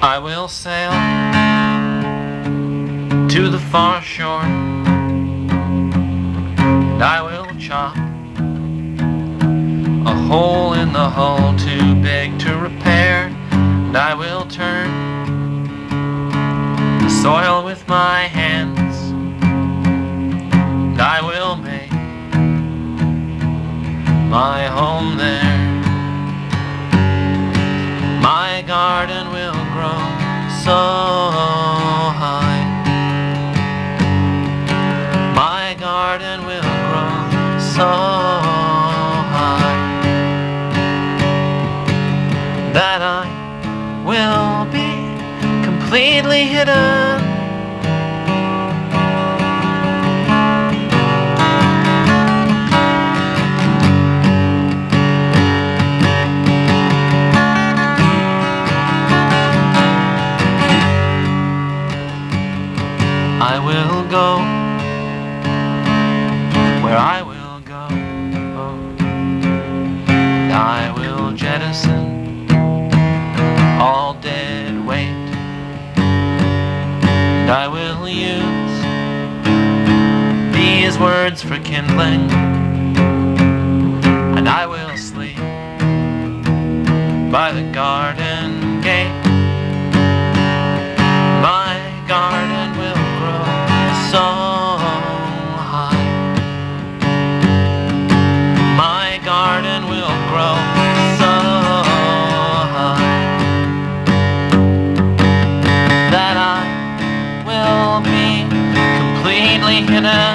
I will sail to the far shore, and I will chop a hole in the hull too big to repair, and I will turn the soil with my hands, and I will make my home there. My garden will grow so high. My garden will grow so high that I will be completely hidden. I will go where I will go, and I will jettison all dead weight, and I will use these words for kindling, and I will sleep by the garden gate. My garden will grow so high. My garden will grow so high that I will be completely hidden.